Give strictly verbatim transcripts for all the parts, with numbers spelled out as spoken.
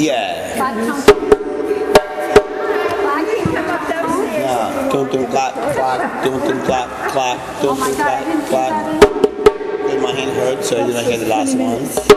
Yeah. Clap, tum, Yeah. Tum tum clap, clap, tum tum clap, clap, Oh tum my tum God, I clap, didn't put clap. that in. Because my hand hurt, so I did not hear the last one.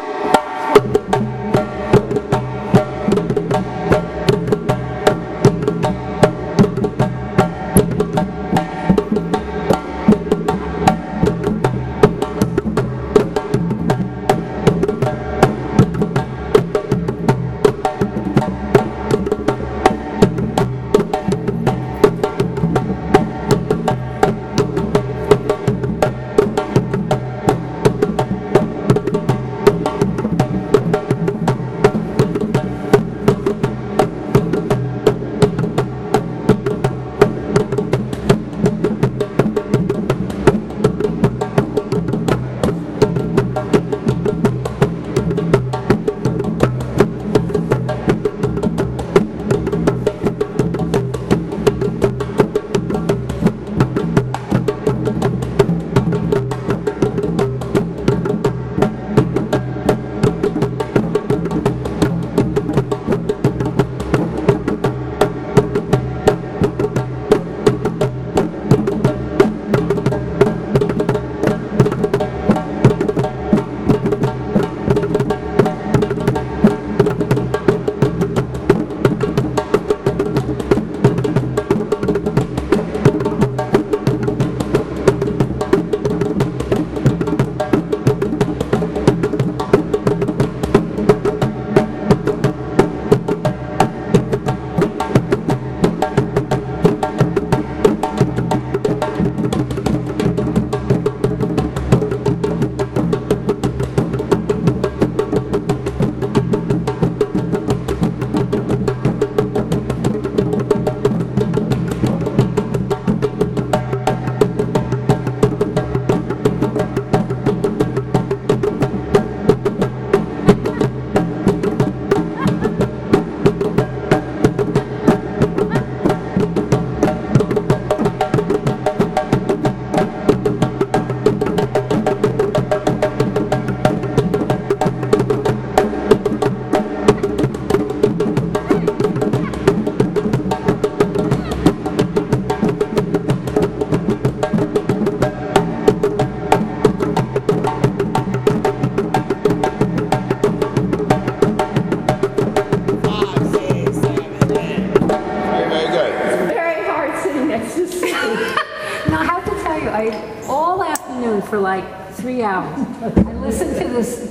I, all afternoon for like three hours. I listened to this,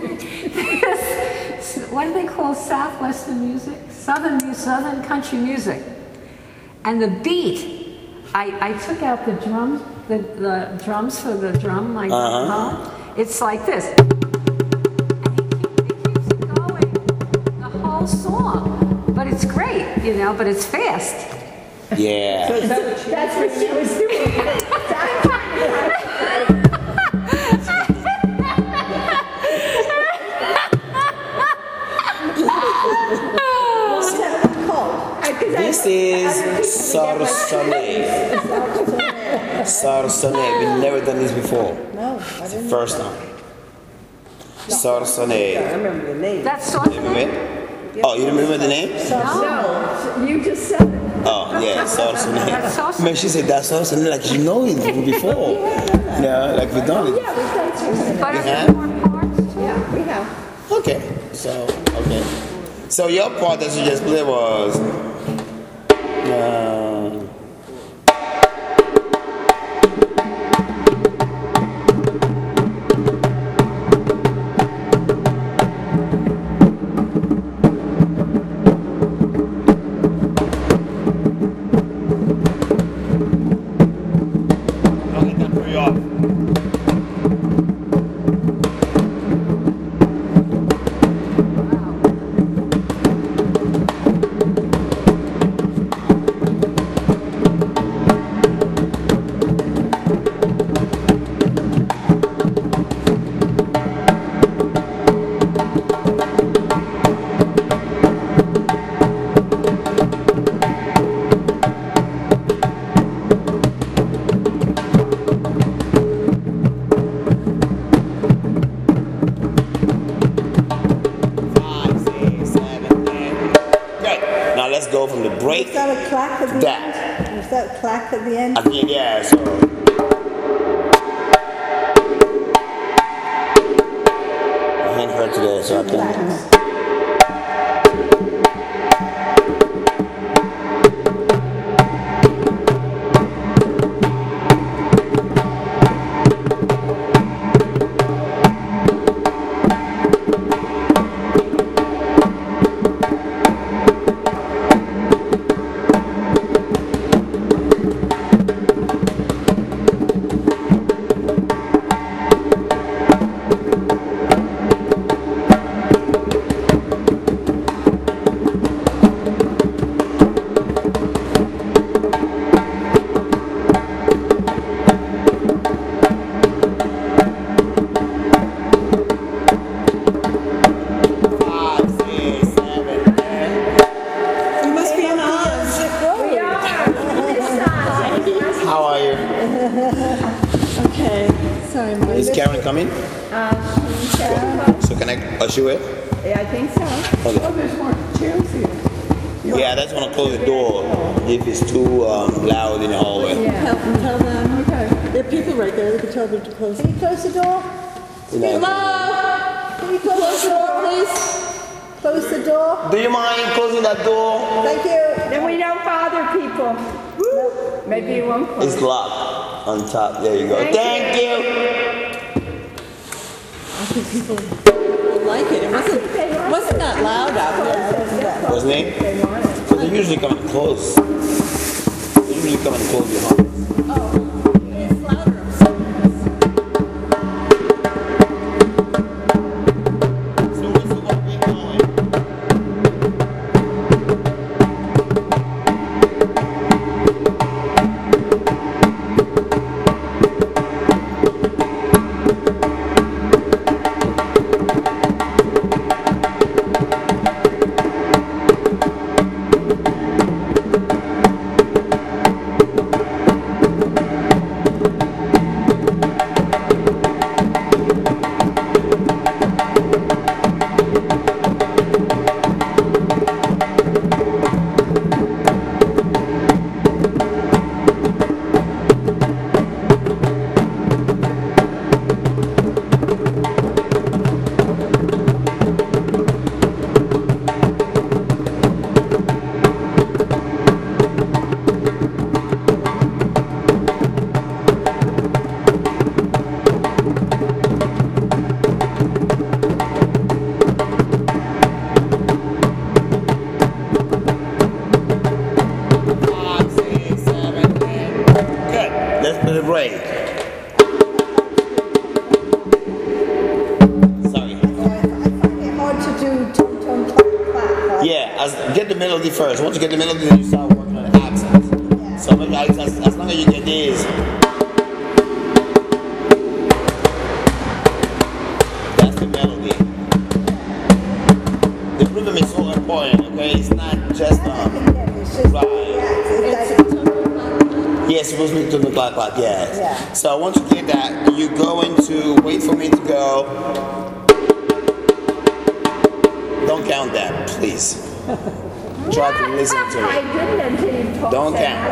this, what do they call Southwestern music? Southern, Southern country music. And the beat, I, I took out the drums, the, the drums for the drum, like, uh-huh. It's like this. And it, keep, it keeps it going the whole song. But it's great, you know, but it's fast. Yeah. So that, that's what she was doing. This is Sarsone. Sarsone. We've never done this before. No, I It's the didn't. first time. Sarsone. I remember the name. That's You remember it? Oh, you remember the name? No, you just said it. Oh, yeah, Sarsone. That's Sarsone. Man, she said that's Sarsone like you know it before. Yeah, like we've done it. Yeah, we've done two. But You are have? there more parts? Yeah, we have. Okay, so, okay. So your part that you just played was... Uh, go from the break. Is that a clack at the That. end? Is that a clack at the end? I think, yeah, so. My hand hurt today, so I think. Clacks. How are you? Okay. Sorry, my Is Karen coming? Uh, Karen? So can I usher her? Yeah, I think so. Okay. Oh, there's more chairs here. Yeah, I just want to close the door if it's too um, loud in the hallway. Yeah. Help them tell them. Okay. There are people right there. They can tell them to close. Can you close the door? You know. Hello? Can you close the door, please? Close the door. Do you mind closing that door? Thank you. Then we don't bother people. Maybe you won't close. It's locked on top. There you go. Thank Thank you. I think people like it. It wasn't, wasn't that loud out there. What's his name? So they usually come and close. They usually come and close your heart. Oh, it's louder upstairs. So what's the one we going? Five, six, seven, eight. Good. Let's put a break. Sorry. I find it hard to do tom-tom clap clap. Yeah, as, get the melody first. Once you get the melody, then you start working on the accents. So maybe as, as, as long as you get this, that's the melody. The rhythm is so important, okay? It's not just um, It's just, right. yeah, it's like tom-tom. Yeah, it's supposed to be to the clock clock, yes. Yeah. So once you get that, you go into wait for me to go. Don't count that, please. Try to listen to I it. didn't until you told Don't me how count.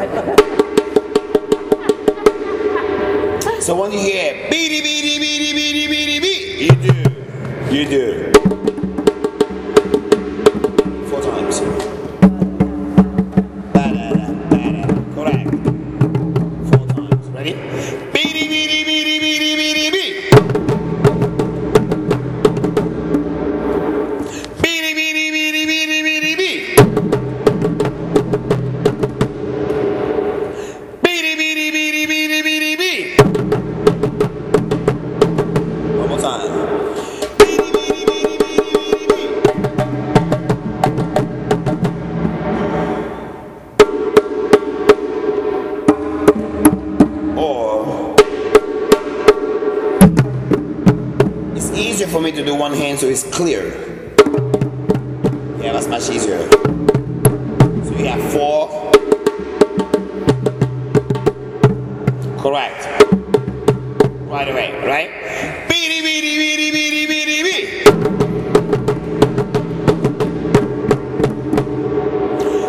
to do it. So when you hear beady beady beady beady beady beady, you do. You do. Four times. Ba-da-da, ba-da. Correct. Four times. Ready? Beady beady beady beady beady beady. Beady beady beady beady beady beady. Beady beady beady beady beady beady. One more time. Beady beady beady beady beady beady. Or it's easier for me to do one hand so it's clear. Yeah, that's much easier. So you have four. Correct. Right away, right? Beady beady beady beady beady beady.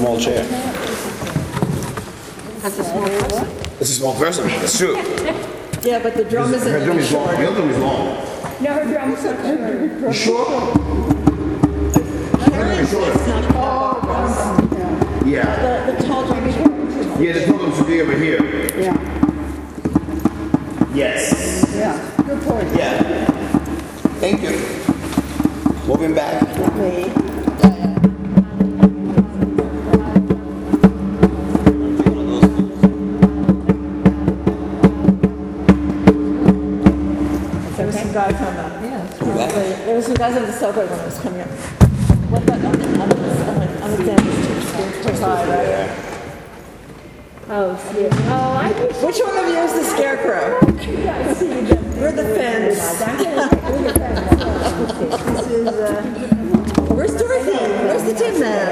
small chair. That's a small person. It's a small person. That's true. Yeah, but the drum isn't Her drum any is long. shorter. Your drum is long. No, her drums are short. You sure? Apparently it's not Yeah. the, the tall drum is shorter. Yeah, the problem should be over here. Yeah, Yes. yeah, good point. Yeah. Thank you. Moving back. Me. There was some guys on the, Yeah. there was some guys on the subway when I was coming up. What about on the, on the, on the dentist? Right? Oh, yeah. Oh, I just Which one of you is the scarecrow? see them. We're the fence. This is, uh, Where's Dorothy? Where's the tin man?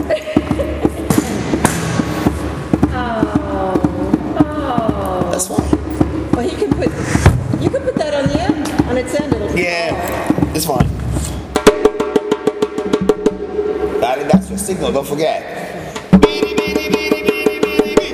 oh, oh. That's fine. Well, he can put, you can put that on the end, on its end, it'll be Yeah, smaller. it's fine. That, that's your signal, don't forget. Beady, beady, beady, beady, beady, beady.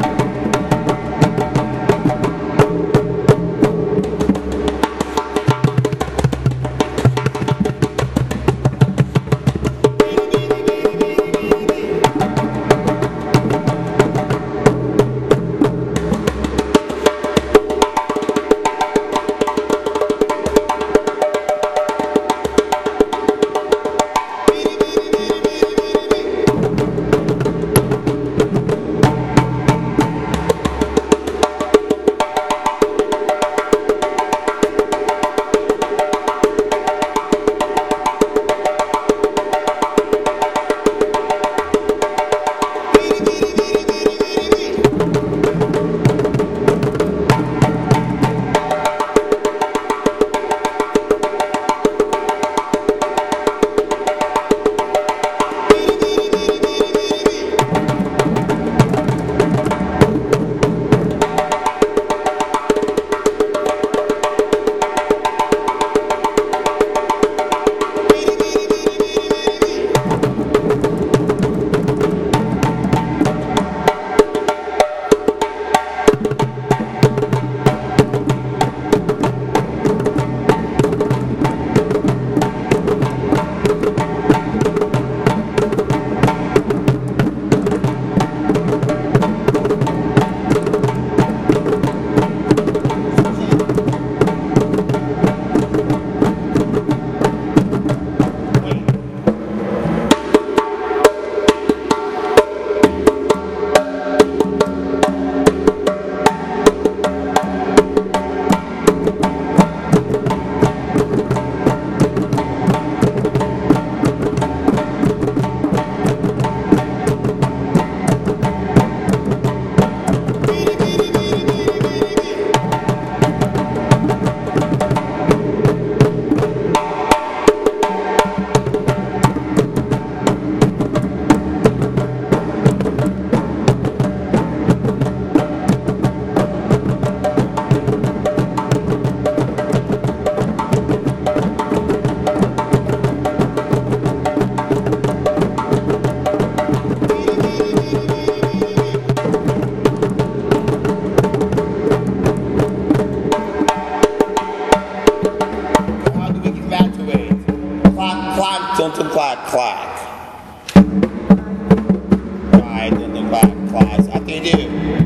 Don't clack, clack. Right, don't clack, clack. I think you do.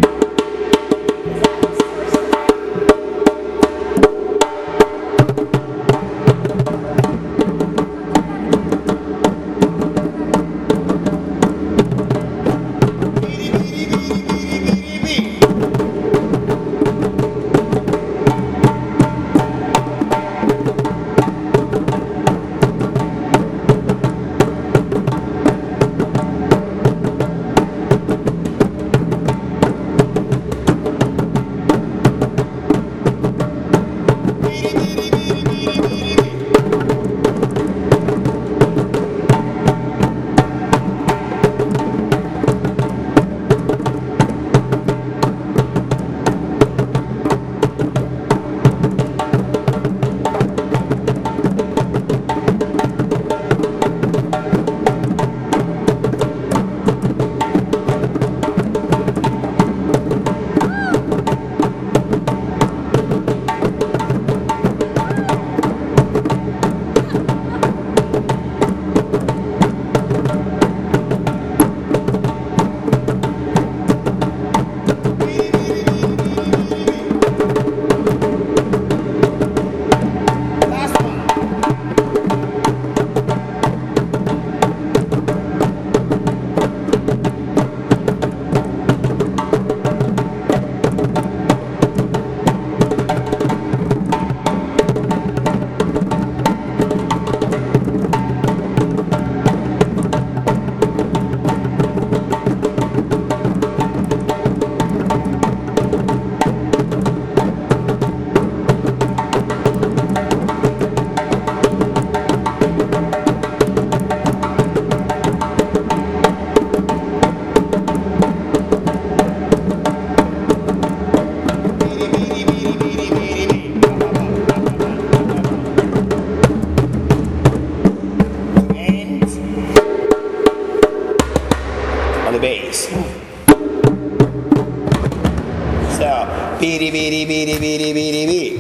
Beady, beady, beady, beady, beady, beady.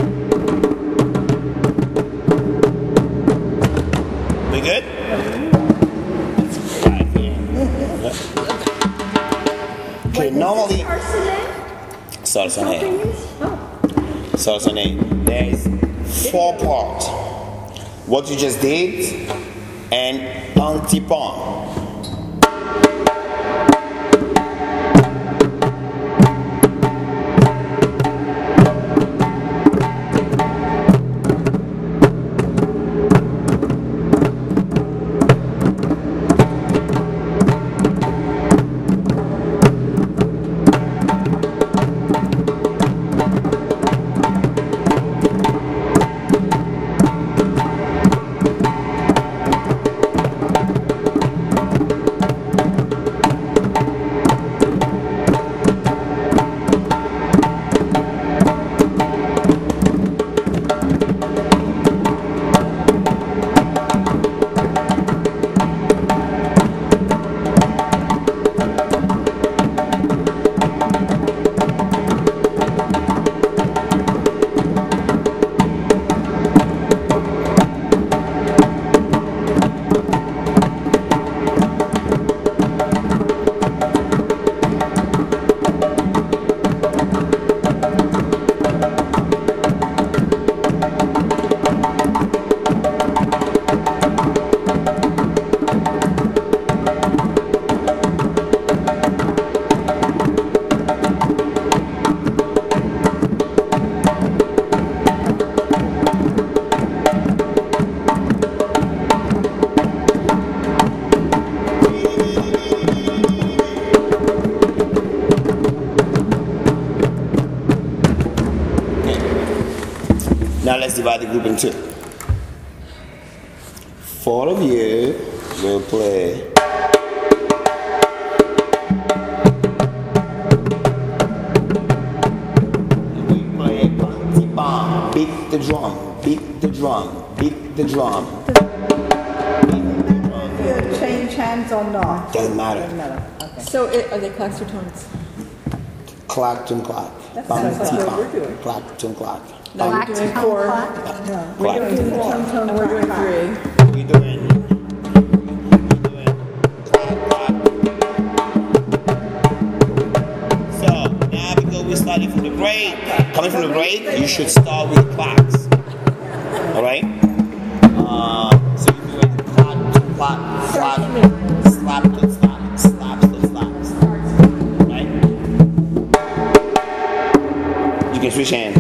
We good? Right, yeah. Okay, normally. Sarsané. Sarsané. There's four parts. What you just did and antipon. Now let's divide the group in two. Four of you will play. We play antipon. Beat the drum. Beat the drum. Beat the drum. If you change hands or not? Doesn't matter. Doesn't matter. Okay. So it, are they clacks or tones? Clack, tune, clack. That's Bang, what ti, we're bang. doing. Clack, tune, clack. No, Black you're doing tongue four. clock. Clack. We're doing tone, tone, we're doing three. We doing. We doing. Clack, clack. So now because we're starting from the break, coming from the break, you should start with clacks. All right. Uh, so you're doing clack, clack, clack, slap, slap, slap, slap, slap, slap. Right. You can switch hands.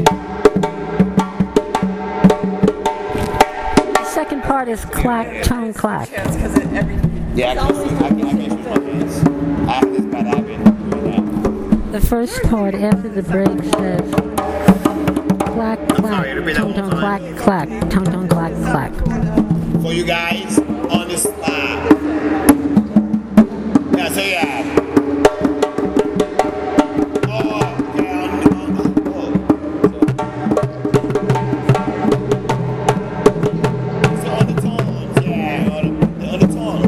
The second part is clack, tone, clack. Yeah, I can, I can, I can switch my hands. I have this bad habit. The first part after the break says clack, clack, tone, tone, clack, clack, tone, tone, clack, clack. For you guys on the slab. Yeah, so yeah. Oh, yeah, on the, on the, oh. So on the tones, yeah, on the, on the tone.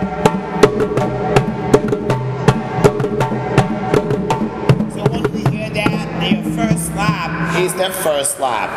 So when we hear that, their first slap is their first slap.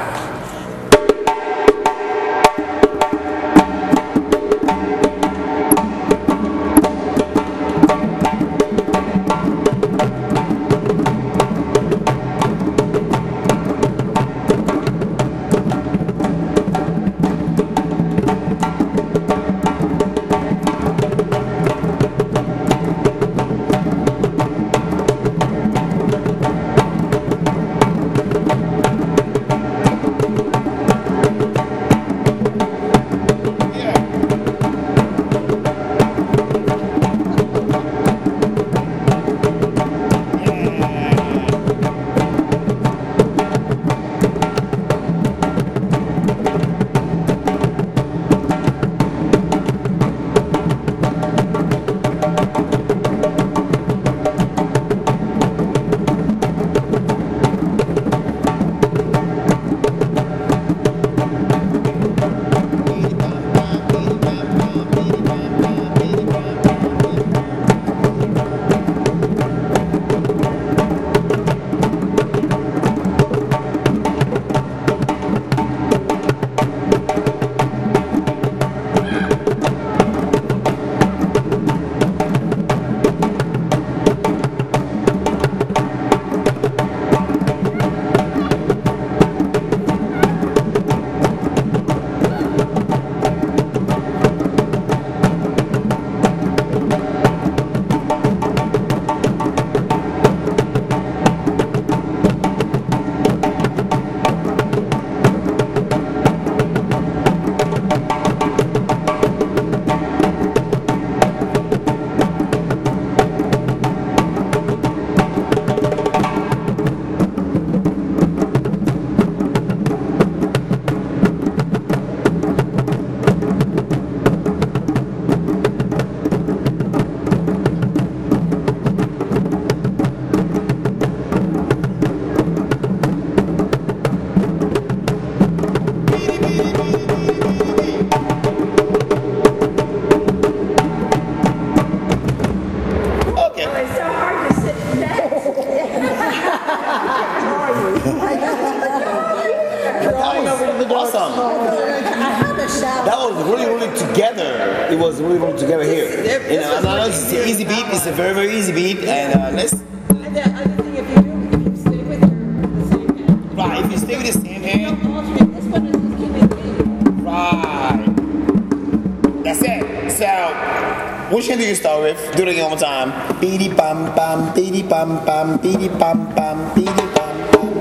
awesome. That was really, really together. It was really, really together here. You know, and I know it's an easy beat. It's a very, very easy beat. And uh, let's. And the other thing, if you do, if you stay with your the same hand. Right. If you stay with the same hand. Don't alternate. This one is just keeping it. Right. That's it. So, which hand do you start with? Do it again one more time. Beady bam bam, beady bam bam, beady bam bam, beady bam bam.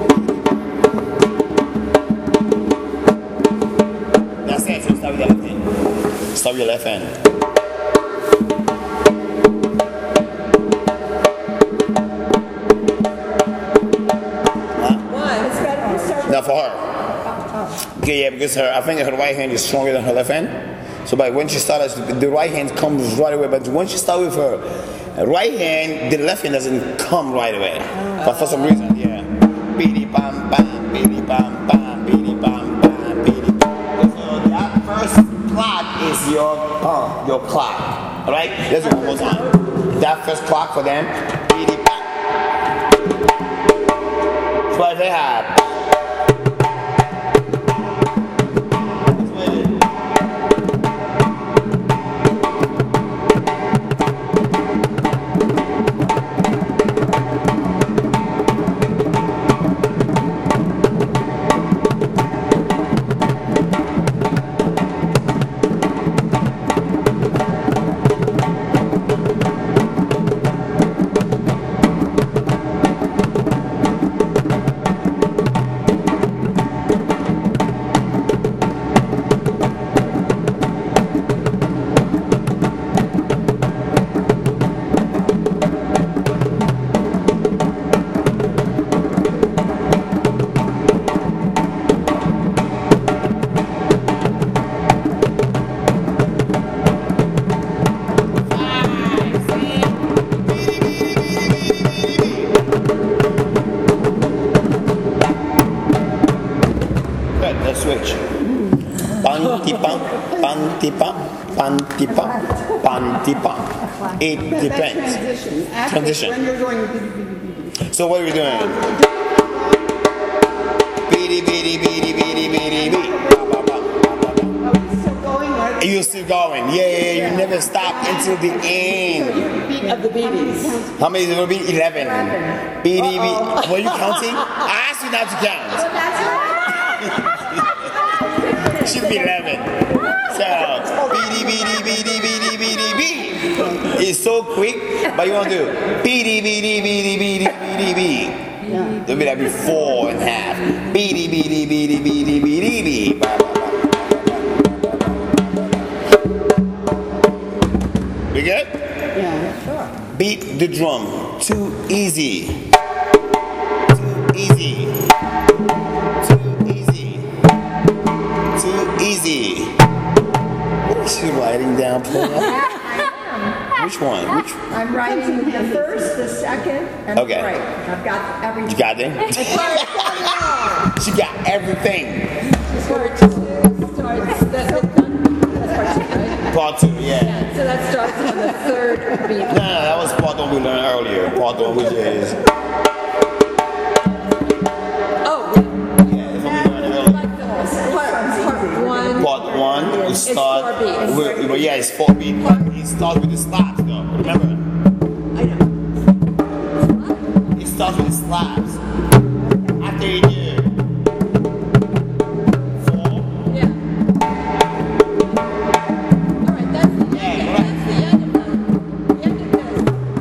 That's it. So start with your left hand. Start with your left hand. Why? It's better to start with Now for her. Okay, yeah, because her, I think her right hand is stronger than her left hand. So, but when she starts, the right hand comes right away. But when she starts with her right hand, the left hand doesn't come right away. But for some reason, yeah. Beady bam bam, beady bam bam, beady bam bam, beady bam. So that first clap is your uh, your clap. All right, let's do it one more time. That first clap for them. Beady bam. Try very hard. Switch. Pantipa, pantipa, pantipa, pantipa. It depends. Transition. When you're going. So what are we doing? Beady, beady, beady, beady, beady, beady. Are we still going? Or You're still going. Yeah, yeah, yeah. You never stop until the end. beat of the beaties. How many is it going to be? Eleven. Beady, beady. Were you counting? I asked you not to count. Should be eleven. So, beady, beady, beady, beady, beady, beady. It's so quick, but you want to do beady, beady, beady, beady, beady, beady. It'll be like be four and a half. Beady, beady, beady, beady, beady, beady. We good? yeah, sure. Beat the drum. Too easy. Too easy. Too easy. Too easy. What is she writing down, Paula? Which one? Which? I'm writing the first, the second, and Okay. the break. I've got everything. You got it? She got everything. Part two starts. That, that's part two, right? Part two, yeah. So that starts on the third beat. No, no, that was part one we learned earlier. Part one, which is. Oh, Yeah, that's what we learned earlier. like the part, part one. Part one, we start. four beats. With, with- yeah, it's four beats. But it starts with the slaps, though. Remember? I know. It starts with the slaps. After you do four, Yeah. All right, that's the end. Yeah, That's the end of the, the end of this.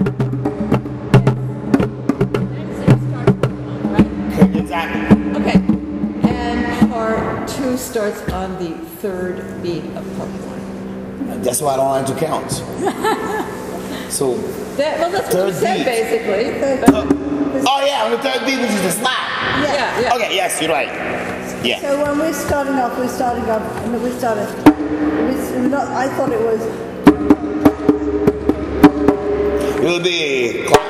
Next thing starts with one, right? exactly. Okay. And part two starts on the third beat of part one. That's why I don't like to count. So, That, well, that's what Third you said, beat. basically. oh yeah, on the third beat, which is the slap. Yeah, yeah. Okay, yes, you're right. Yeah. So when we're starting off, we're starting off, and we started, we not, I thought it was, It will be clap.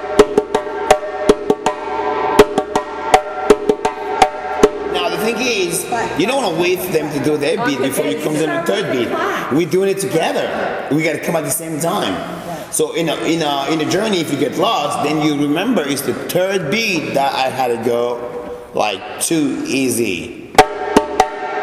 Now the thing is, you don't want to wait for them to do their beat before you come to the third beat. We're doing it together. We got to come at the same time. So in a in a in a journey, if you get lost, then you remember it's the third beat that I had to go like too easy.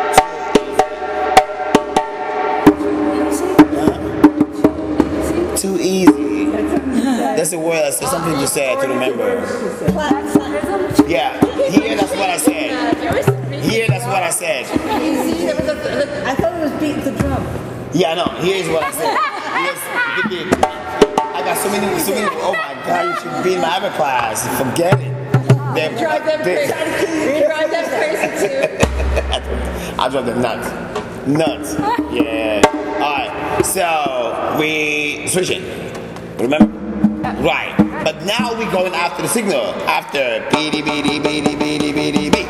That's a word. That's something to say to remember. That's rhythm. Yeah. Here, that's what I said. Here, that's what I said. I thought it was beat the drum. Yeah, no. Here's what I said. Here's, I got so many, so many. Oh my God! You should be in my other class. Forget it. They're, Drive them they- crazy. We drive them crazy too. I drive them nuts. Nuts. Yeah. Alright. So we switching. Remember? Right. But now we're going after the signal. After beady beady beady beady beady beady.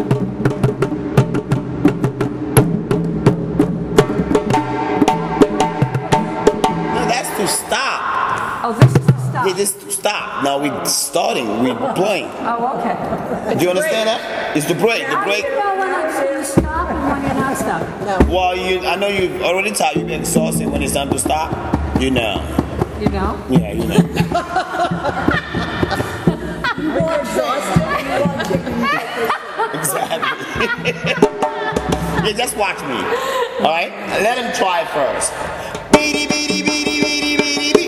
No, that's to stop. Oh, this is the stop. Yeah, this is to stop. Now we're starting. We're playing. Oh, okay. Do you understand that? It's the break. The How do break. you know when I'm going to stop and when you're not stopping? Well, you, I know you've already tired. You've been exhausted when it's time to stop. You know. You know? Yeah, you know. More exhausted. Exactly. Yeah, just watch me. All right? Let him try first. Beady, beady, beady, beady, beady, beady.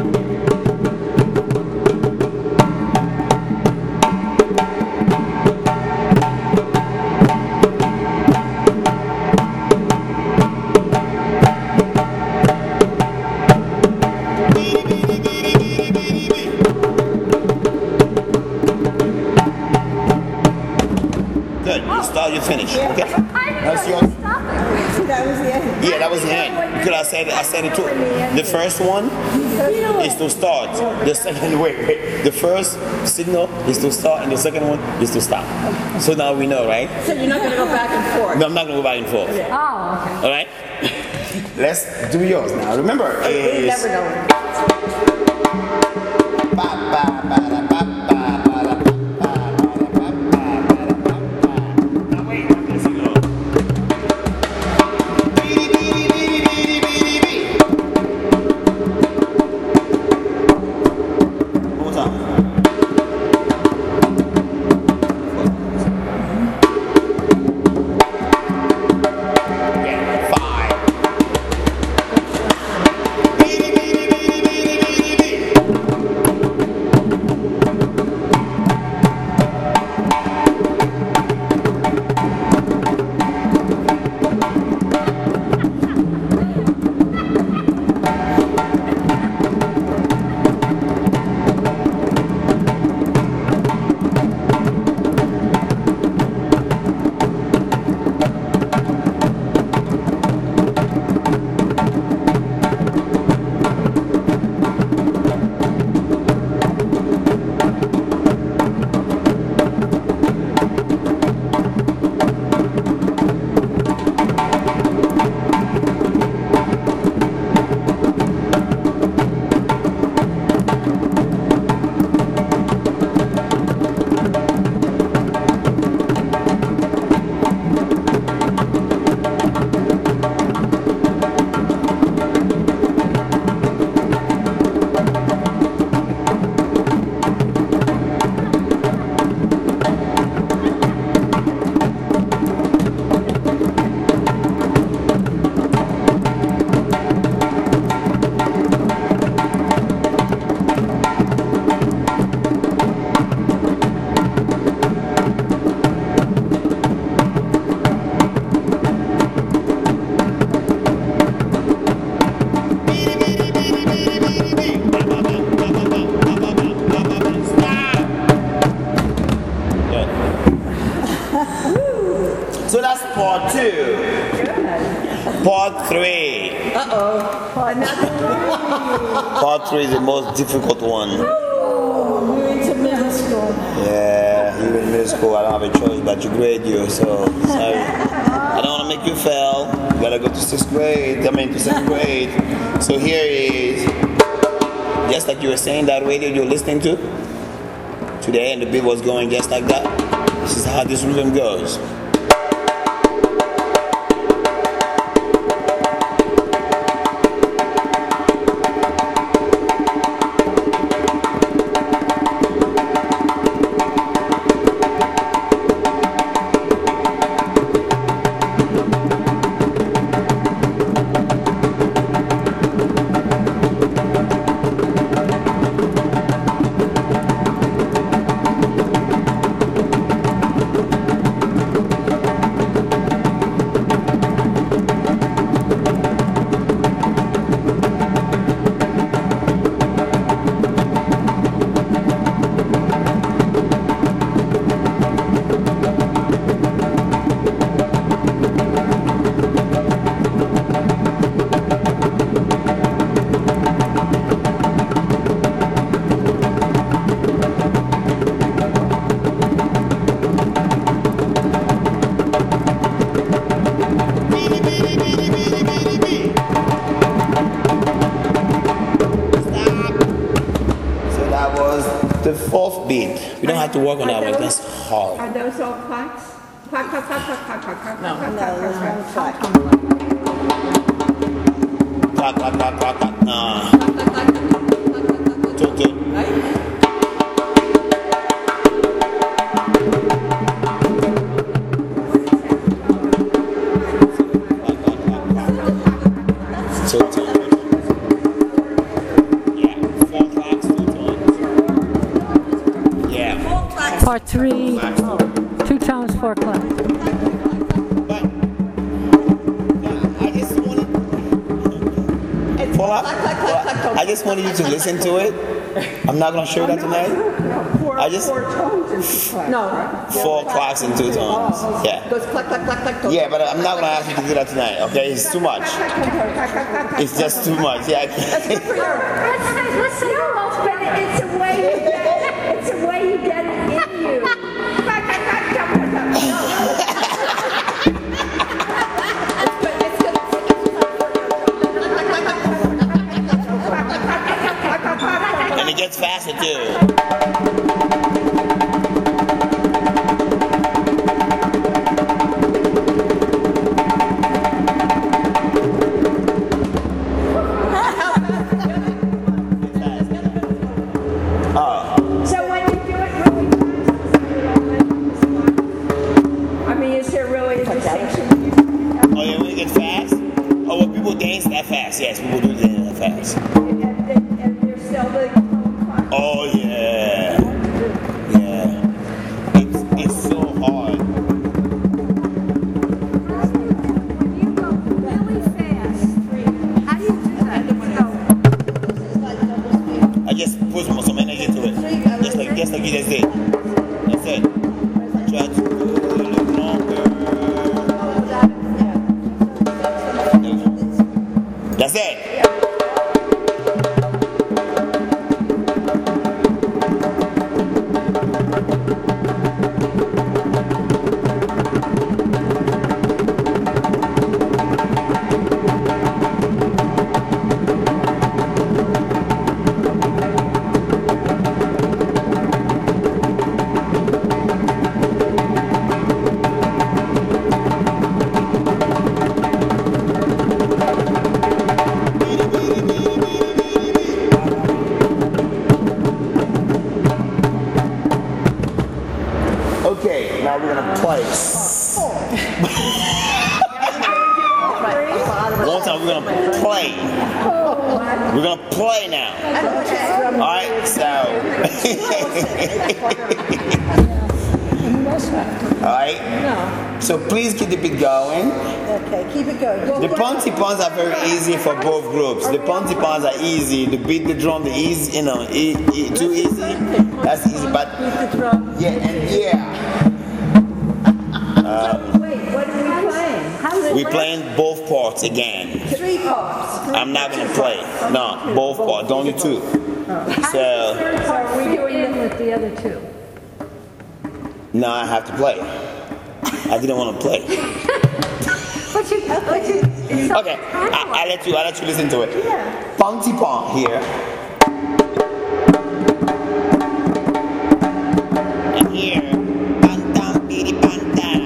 Good. You start, you finish. Okay. That's your. That was the end. Yeah, that was the end. Because I said I said it too. The first one is to start. The second wait, wait. The first signal is to start, and the second one is to stop. So now we know, right? So you're not going to go back and forth. No, I'm not gonna go back and forth. Oh, okay. All right. Let's do yours now. Remember, We is never know. ba ba ba da ba ba ba da ba ba ba da ba ba ba da ba ba. Now wait, let's go. Beady, beady, beady, beady, beady, beady. One more time. Yeah, five. Beady, beady, beady, beady, beady, beady. So that's part two. Part three. Uh-oh. Part three is the most difficult one. You're into middle school. Yeah, you're in middle school. I don't have a choice but to grade you, so sorry. I don't want to make you fail. You gotta go to sixth grade. I mean to seventh grade. So here is just like you were saying that radio you're listening to today, and the beat was going just like that. This is how this rhythm goes. have to work on that Are one. those- That's hard. Are those all clacks? Clack, clack, clack, clack, clack, clack, clack, No. clack, No, clack, there's clack, one clack. clack. Clap, clap, clap, clap, clap. Nah. Tut, tut. Tut, tut. Yeah, four claps, two tones. Yeah. Part three, two times four claps. But I just wanted. Paula, Paula, I just wanted you to listen to it. I'm not gonna show that tonight. Four, I just- four tones is clack. No. Four claps and two tones. Yeah. Goes clack, clack, clack, clack. goes- Yeah, but I'm not gonna ask you to do that tonight. Okay, it's too much. It's just too much. Yeah. I can't. Let's say, let's say the most But it's a way you get it. It's a way you get it in you. Clack, clack, clack, clack, clack, clack. And it gets faster too. So when you do it really fast, I mean, is there really a distinction? Oh yeah, when it gets fast. Oh, well, people dance that fast. Yes, people do dance that fast. And, and, and there's still the tone clack. Oh yeah, yeah. It's it's so hard. When you go really fast, how do you do that? I just put some, some energy to it, just like just like you just did. That's it. Try to go a little longer. That's it. Okay, now we're gonna play. One time we're gonna play. We're gonna play now. Alright, so. Alright? So please keep the beat going. Okay, keep it going. The Ponty Pons are very easy for both groups. The Ponty Pons are easy. The beat the drum, the easy, you know, e- e- too easy. That's easy, but The drum. yeah, and yeah. Wait, what are we playing? We're playing both parts again. Three parts. I'm not gonna play. No, both parts, only two. So Are we doing in with the other two? now I have to play. I didn't want to play. But you, but you, it's so Okay, I, I let you. I let you listen to it. Ponty Pon here. And here, Bantam Bidi Pantana.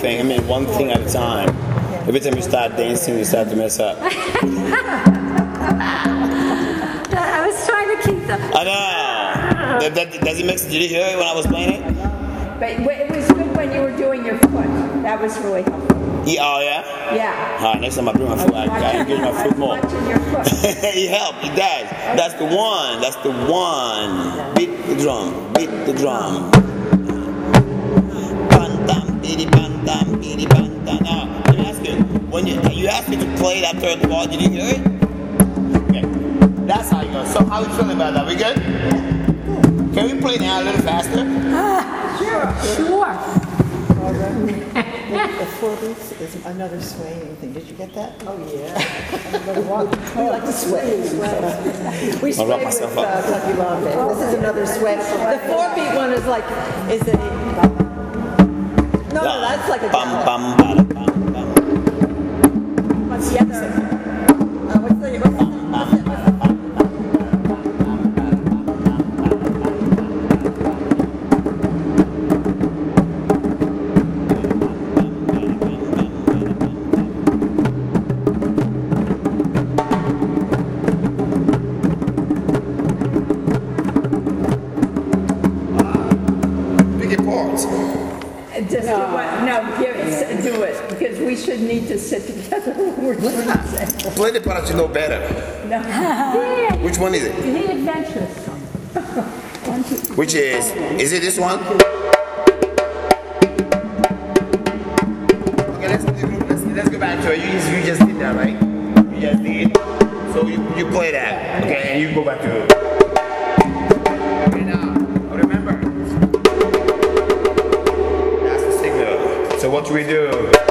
thing. I mean, one thing at a time. Every time you start dancing, you start to mess up. I was trying to keep them. I know. That, that, does it make sense? Did you hear it when I was playing it? But it was good when you were doing your foot. That was really helpful. Yeah, oh, yeah? Yeah. All right, next time I bring my foot, I, I engage my foot more. Watching your foot. It helped, it does. That's the one, that's the one. Beat the drum, beat the drum. Bantam, beady bantam, beady bantam. Now, let me ask you, when you, you asked me to play that third bar, did you hear it? Okay, that's how you go. So how are you feeling about that? We good? Can we play now a little faster? Sure. Sure. The four beats is another swaying thing. Did you get that? Oh, yeah. We like to sway. We sway wrap with myself uh, up. Kentucky Long Day. This is another sway. The four beat one is like, is a... No, no, that's like a... Bum, bum, bada, bum, bum. What's the other? Uh, what's the... What's the... What's the Just do what? No, give it, do it, because we should need to sit together when we're doing it. Play the part you know better. No. Yeah. Which one is it? The adventurous song. Which is, is it this one? Okay, let's, let's, let's go back to it. You just, you just did that, right? You just did. So you, you play that, okay, and you go back to it. Okay, now, remember, that's the signal. So what do we do?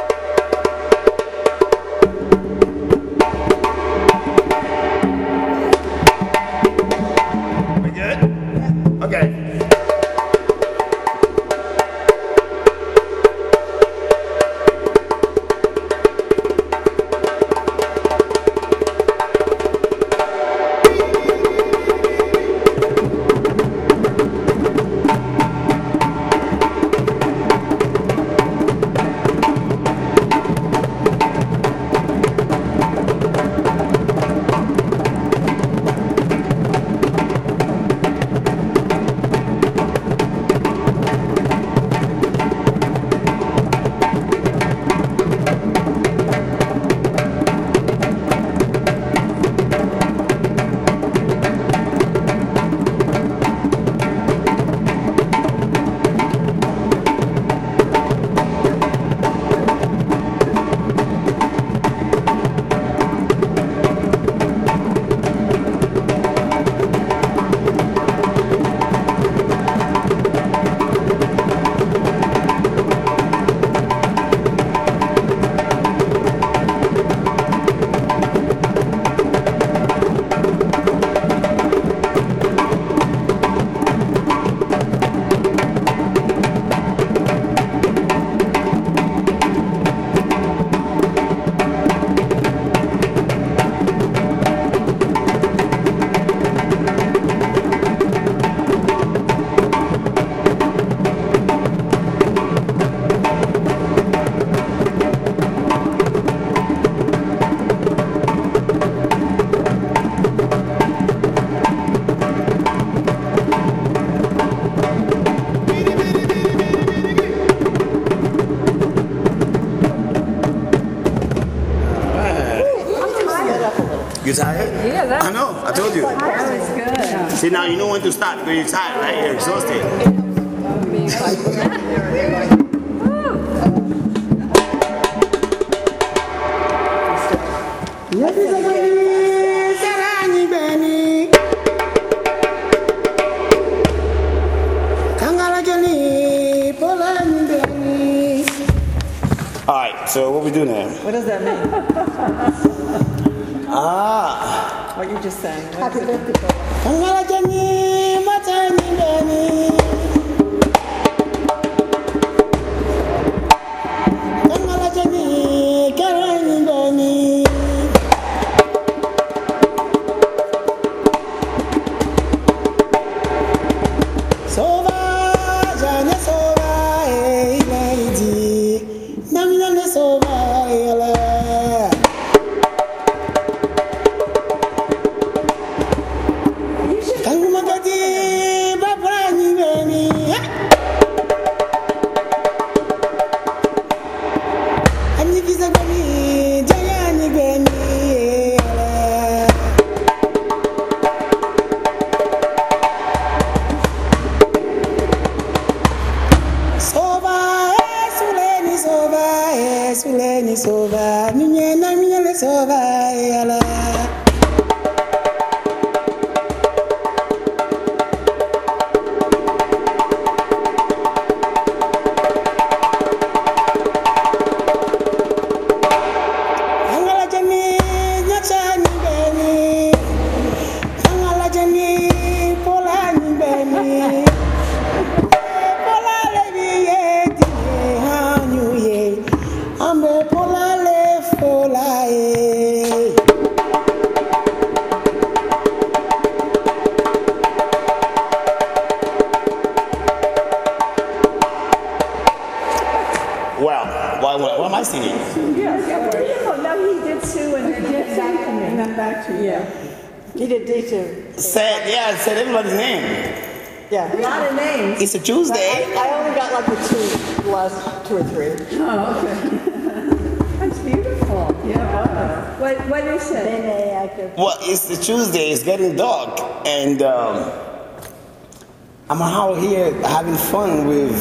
We good? Okay. You tired? Yeah, that I know, I told you. that was good. See, now you know when to stop because you're tired, right? You're exhausted. All right, so what we do now? What does that mean? Ah. What you just sang? What Happy is it? birthday. na minha leso vai ala. Angala jani nyacha ni beni. Angala jani pola ni beni. Pola levi ye ti hanyu ye. Ambe pola le fola ye. Well, why, what, what am I singing? Yes, yeah, well, you know, now he did Sue and then did back to me. And then back to you. Yeah. He did D too. Said, yeah, I said everybody's name. Yeah. A lot of names. It's a Tuesday. I only got like the two, the last two or three. Oh, okay. That's beautiful. Yeah. What, what did he say? Well, it's the Tuesday. It's getting dark, and um, I'm out here having fun with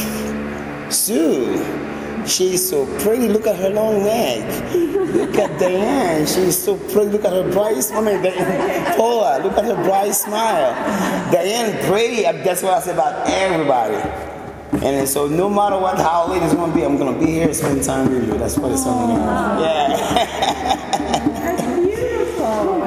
Sue. She's so pretty. Look at her long neck. Look at Diane. She's so pretty. Look at her bright smile. I mean, Diane, Paula, look at her bright smile. Diane, pretty. That's what I say about everybody. And then, so no matter what, how late it's going to be, I'm going to be here to spend time with you. That's what it's going to mean. Yeah. That's beautiful.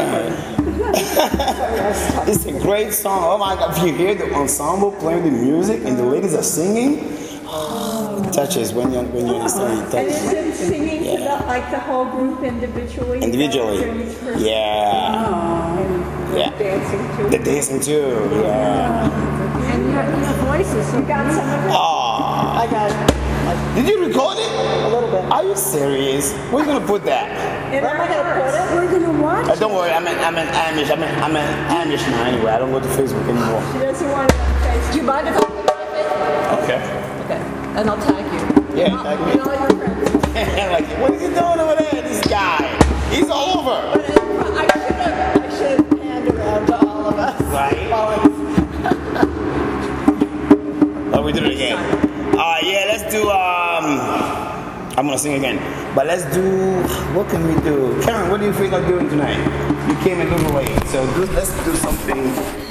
It's a great song. Oh my God. If you hear the ensemble playing the music and the ladies are singing, it touches when you, when you understand it. And Touches. is it singing to the, like the whole group individually? Individually. Yeah. Yeah. Dancing too. The dancing too. Yeah. And your, your voices. You got some of it? Aw. I got it. Did you record it? A little bit. Are you serious? Where you gonna put that? In Where am I our gonna put hearts. it? We're going to watch. Uh, don't worry, I'm an, I'm an Amish. I'm an, I'm an Amish now anyway. I don't go to Facebook anymore. She doesn't want it on Facebook. Do you mind if I put it on Facebook? Okay. Okay. And I'll tag you. Yeah, And tag me. and all your friends. Like, what is he doing over there? This guy. He's all over. But uh, I should have, I should have panned around to all of us. Right. While I was- Oh, we do it again. Uh, yeah, let's do, um, I'm gonna sing again. But let's do, what can we do? Karen, what do you think of doing tonight? You came a little late, so do, let's do something